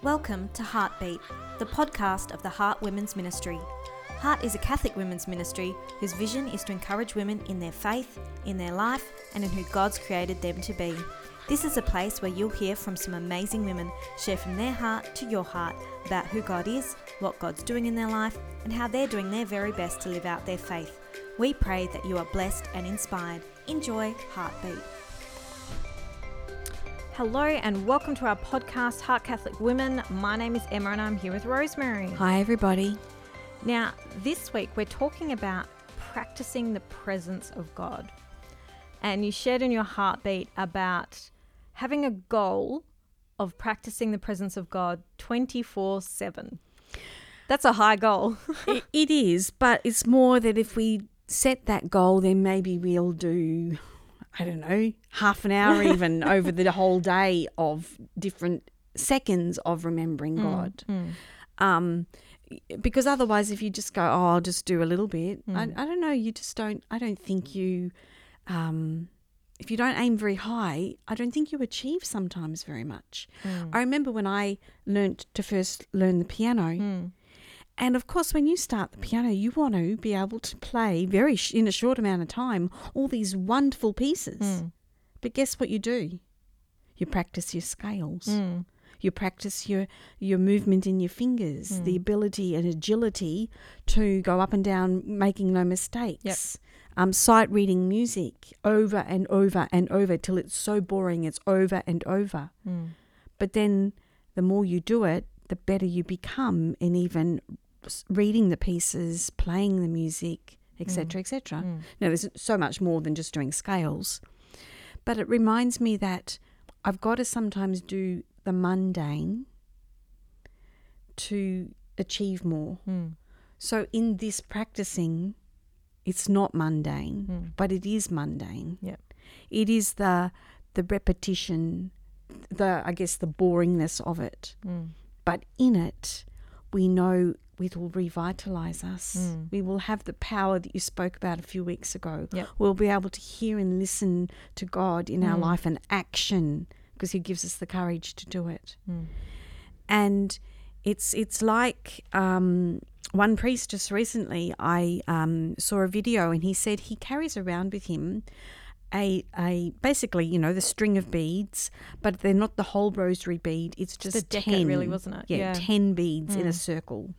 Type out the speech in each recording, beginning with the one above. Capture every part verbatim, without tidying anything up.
Welcome to Heartbeat, the podcast of the Heart Women's Ministry. Heart is a Catholic women's ministry whose vision is to encourage women in their faith, in their life, and in who God's created them to be. This is a place where you'll hear from some amazing women share from their heart to your heart about who God is, what God's doing in their life, and how they're doing their very best to live out their faith. We pray that you are blessed and inspired. Enjoy Heartbeat. Hello and welcome to our podcast, Heart Catholic Women. My name is Emma and I'm here with Rosemary. Hi everybody. Now, this week we're talking about practicing the presence of God. And you shared in your Heartbeat about having a goal of practicing the presence of God twenty-four seven. That's a high goal. it, it is, but it's more that if we set that goal, then maybe we'll do, I don't know, half an hour even over the whole day of different seconds of remembering Mm, God. mm. Um, because otherwise, if you just go, oh, I'll just do a little bit, Mm. I, I don't know, you just don't, I don't think you, um, if you don't aim very high, I don't think you achieve sometimes very much. Mm. I remember when I learnt to first learn the piano, Mm. and of course, when you start the piano, you want to be able to play very sh- in a short amount of time all these wonderful pieces. Mm. But guess what you do? You practice your scales. Mm. You practice your your movement in your fingers, Mm. the ability and agility to go up and down, making no mistakes. Yep. Um, sight reading music over and over and over till it's so boring, it's over and over. Mm. But then the more you do it, the better you become in even reading the pieces, playing the music, et cetera, et cetera. Mm. Now, there's so much more than just doing scales. But it reminds me that I've got to sometimes do the mundane to achieve more. Mm. So in this practicing, it's not mundane, Mm. but it is mundane. Yep. It is the the repetition, the I guess the boringness of it. Mm. But in it, we know it will revitalize us. Mm. We will have the power that you spoke about a few weeks ago. Yep. We'll be able to hear and listen to God in our Mm. life and action because he gives us the courage to do it. Mm. And it's it's like um, one priest just recently, I um, saw a video and he said he carries around with him a a basically, you know, the string of beads, but they're not the whole rosary bead. It's just the decade, ten, really, wasn't it? Yeah, Yeah. ten beads in a Mm. circle.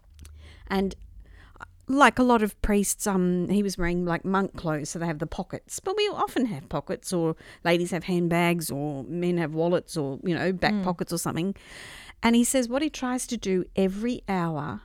And like a lot of priests, um, he was wearing like monk clothes, so they have the pockets. But we often have pockets, or ladies have handbags, or men have wallets, or, you know, back Mm. pockets or something. And he says what he tries to do every hour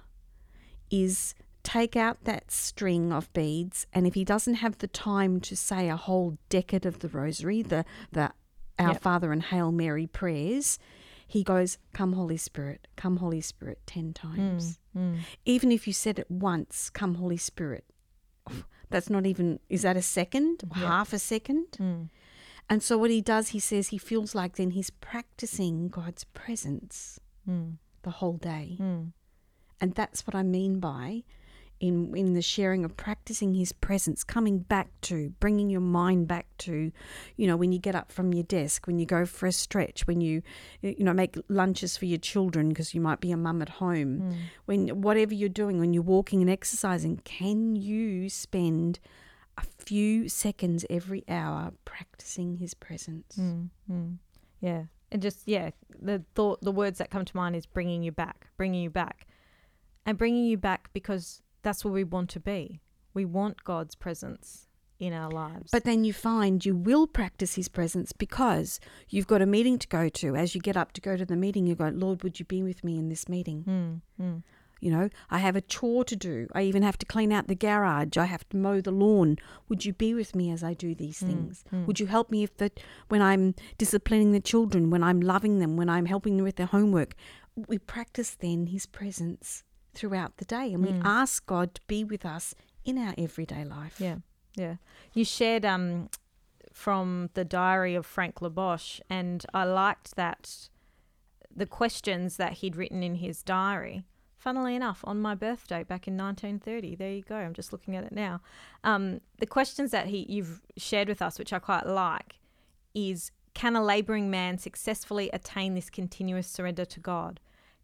is take out that string of beads, and if he doesn't have the time to say a whole decade of the rosary, the the Our Yep. Father and Hail Mary prayers, he goes, come Holy Spirit, come Holy Spirit, ten times. Mm. Mm. Even if you said it once, come Holy Spirit, that's not even, is that a second? Yeah. Half a second? Mm. And so what he does, he says he feels like then he's practicing God's presence Mm. the whole day. Mm. And that's what I mean by in in the sharing of practicing his presence, coming back to, bringing your mind back to, you know, when you get up from your desk, when you go for a stretch, when you, you know, make lunches for your children because you might be a mum at home, Mm. when whatever you're doing, when you're walking and exercising, can you spend a few seconds every hour practicing his presence? Mm. Mm. Yeah. And just, yeah, the thought, the words that come to mind is bringing you back, bringing you back. And bringing you back because that's where we want to be. We want God's presence in our lives. But then you find you will practice his presence because you've got a meeting to go to. As you get up to go to the meeting, you go, Lord, would you be with me in this meeting? Mm. Mm. You know, I have a chore to do. I even have to clean out the garage. I have to mow the lawn. Would you be with me as I do these Mm, things? mm. Would you help me if the, when I'm disciplining the children, when I'm loving them, when I'm helping them with their homework? We practice then his presence throughout the day, and we Mm. ask God to be with us in our everyday life. Yeah, yeah. You shared um, from the diary of Frank LaBoche, and I liked that the questions that he'd written in his diary, funnily enough, on my birthday back in nineteen thirty. There you go. I'm just looking at it now. Um, the questions that he you've shared with us, which I quite like, is can a labouring man successfully attain this continuous surrender to God?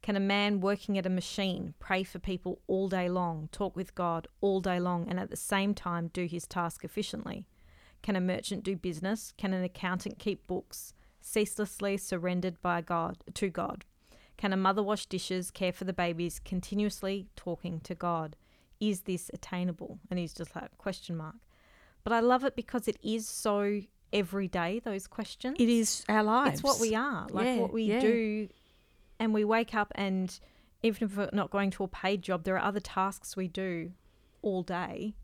Can a man working at a machine pray for people all day long, talk with God all day long, and at the same time do his task efficiently? Can a merchant do business? Can an accountant keep books, ceaselessly surrendered by God to God? Can a mother wash dishes, care for the babies, continuously talking to God? Is this attainable? And he's just like, question mark. But I love it because it is so every day, those questions. It is our lives. It's what we are, like Yeah, what we yeah. do. And we wake up, and even if we're not going to a paid job, there are other tasks we do all day.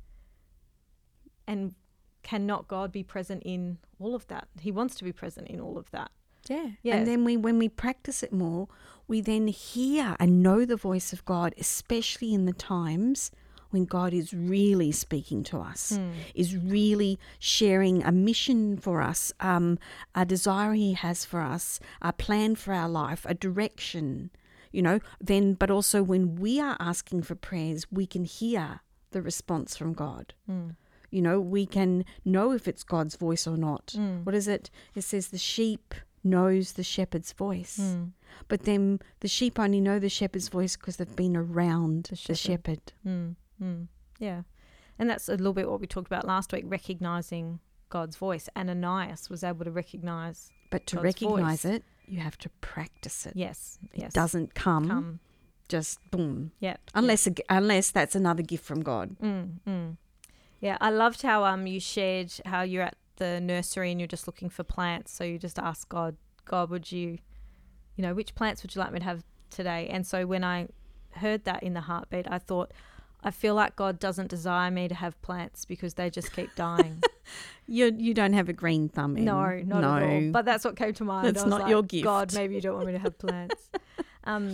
And cannot God be present in all of that? He wants to be present in all of that. Yeah. Yeah. And then we, when we practice it more, we then hear and know the voice of God, especially in the times when God is really speaking to us, Mm. is really sharing a mission for us, um, a desire he has for us, a plan for our life, a direction, you know, then, but also when we are asking for prayers, we can hear the response from God. Mm. You know, we can know if it's God's voice or not. Mm. What is it? It says the sheep knows the shepherd's voice. Mm. But then the sheep only know the shepherd's voice because they've been around The the shepherd. shepherd. Mm. Mm. Yeah. And that's a little bit what we talked about last week, recognizing God's voice. Ananias was able to recognize. But to God's recognize voice. it, you have to practice it. Yes. It Yes. doesn't come, come. just boom. Yeah. Unless a, unless that's another gift from God. Mm, mm. Yeah, I loved how um you shared how you're at the nursery and you're just looking for plants. So you just ask God, God, would you, you know, which plants would you like me to have today? And so when I heard that in the heartbeat, I thought, I feel like God doesn't desire me to have plants because they just keep dying. You you don't have a green thumb in. No, not no. at all. But that's what came to mind. That's I was not like, your gift. God, maybe you don't want me to have plants. um,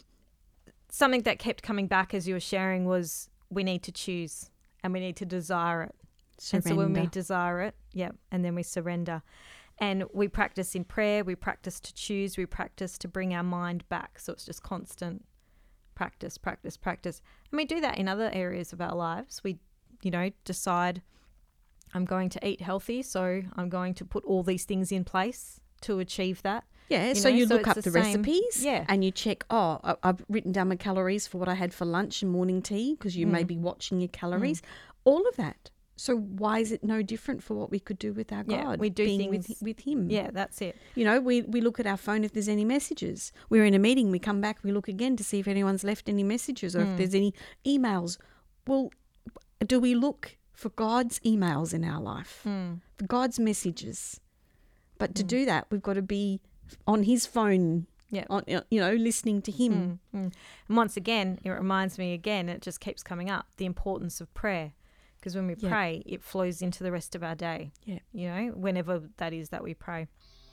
something that kept coming back as you were sharing was we need to choose and we need to desire it. Surrender. And so when we desire it, yeah, and then we surrender. And we practice in prayer, we practice to choose, we practice to bring our mind back. So it's just constant practice, practice, practice. And we do that in other areas of our lives. We, you know, decide I'm going to eat healthy, so I'm going to put all these things in place to achieve that. Yeah, You so know, you so look it's up the the, same- recipes yeah. and you check, oh, I- I've written down my calories for what I had for lunch and morning tea because you may Mm. be watching your calories. All of that. So why is it no different for what we could do with our Yeah, God? we do being with, things- with him. Yeah, that's it. You know, we, we look at our phone if there's any messages. We're in a meeting, we come back, we look again to see if anyone's left any messages or Mm. if there's any emails. Well, do we look for God's emails in our life, Mm. for God's messages? But to Mm. do that, we've got to be on his phone, Yeah. on, you know, listening to him. Mm, mm. And once again, it reminds me again, it just keeps coming up, the importance of prayer. Because when we Yeah. pray, it flows into the rest of our day. Yeah. You know, whenever that is that we pray.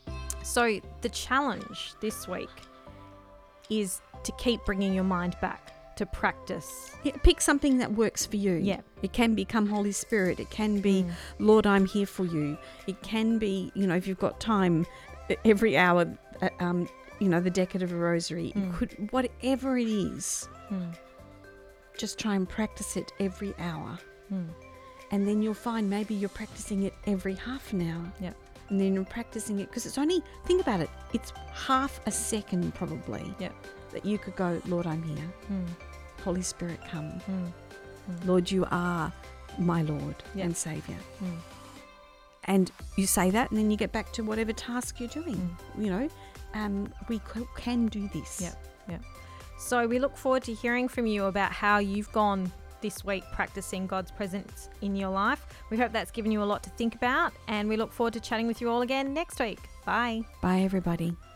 So the challenge this week is to keep bringing your mind back, to practice. Yeah, pick something that works for you. Yeah. It can become Holy Spirit. It can be, Mm. Lord, I'm here for you. It can be, you know, if you've got time, e- every hour, uh, um, you know, the decade of a rosary. Mm. It could, whatever it is, Mm. just try and practice it every hour. Mm. And then you'll find maybe you're practicing it every half an hour. Yeah. And then you're practicing it because it's only, think about it, it's half a second probably Yeah. that you could go, Lord, I'm here. Mm. Holy Spirit, come. Mm. Lord, you are my Lord Yeah. and Saviour. Mm. And you say that and then you get back to whatever task you're doing. Mm. You know, um, we c- can do this. Yeah. Yeah. So we look forward to hearing from you about how you've gone this week practicing God's presence in your life. We hope that's given you a lot to think about, and we look forward to chatting with you all again next week. Bye. Bye, everybody.